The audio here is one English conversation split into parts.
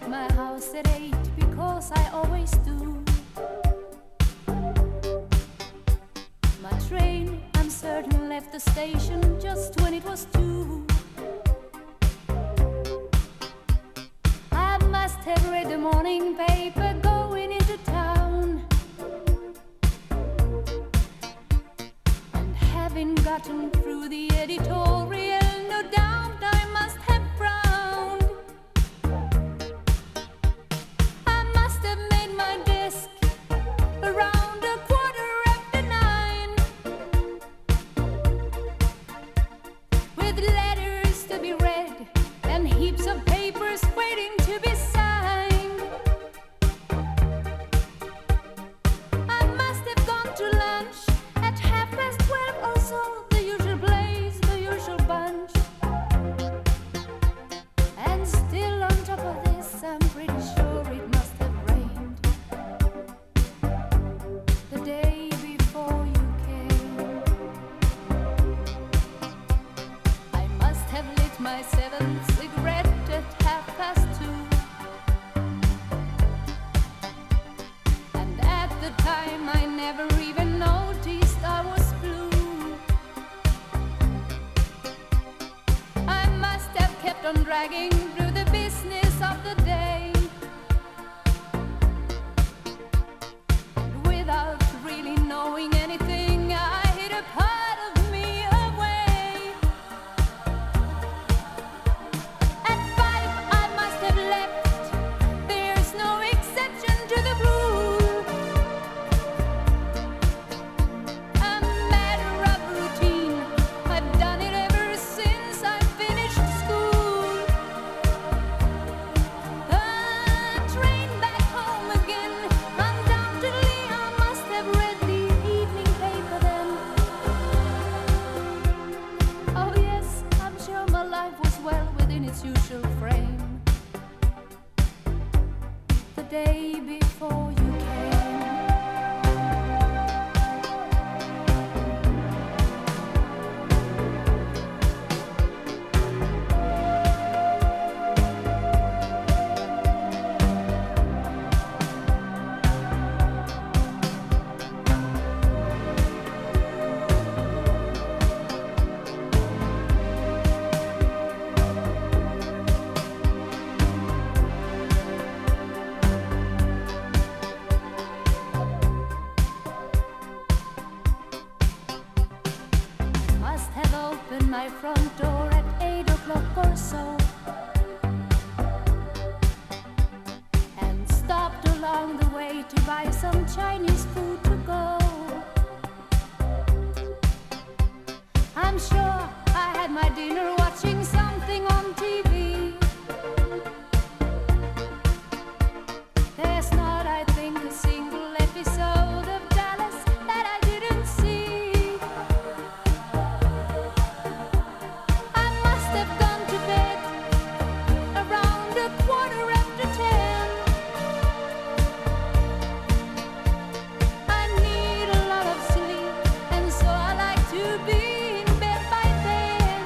my house at 8 because I always do. My train, I'm certain, left the station just when it was 2. I must have read the morning paper going into town, and having gotten through the editorial, no doubt I must have frowned. I must have made my desk around 9:15, with letters to be read and heaps of papers waiting to be signed. I must have gone to lunch at 12:30 or so, the usual place, the usual bunch. And still on top of this, I'm pretty sure it must have rained the day before you came. I must have lit my 7th cigarette at 2:30, and at the time I never even noticed I was blue. I must have kept on dragging through the business of the day, without really knowing anything. I hid a part of me away. At 5 I must have left. There's no exception to the rule. A matter of routine. I've done it ever since I finished school. The train back home again. Undoubtedly I must have read the evening paper then. Oh yes, I'm sure my life was well within its usual frame the day before you came. Must have opened my front door at 8 o'clock or so, and stopped along the way to buy some Chinese food to go. I'm sure I had my dinner watching something on TV. There's not, I think, a single episode of Dallas that I didn't see. I must have gone to bed around 10:15. I need a lot of sleep, and so I like to be in bed by then.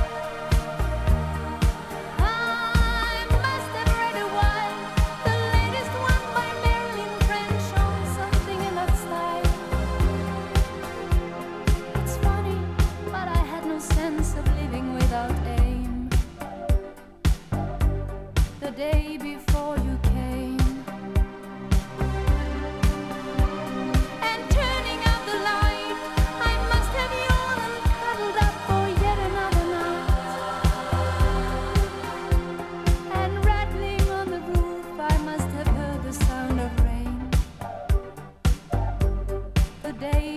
I must have read a while, the latest one by Marilyn French, or something in that style. It's funny, but I had no sense of living without aim the day before you came. And turning out the light, I must have yawned and cuddled up for yet another night. And rattling on the roof, I must have heard the sound of rain the day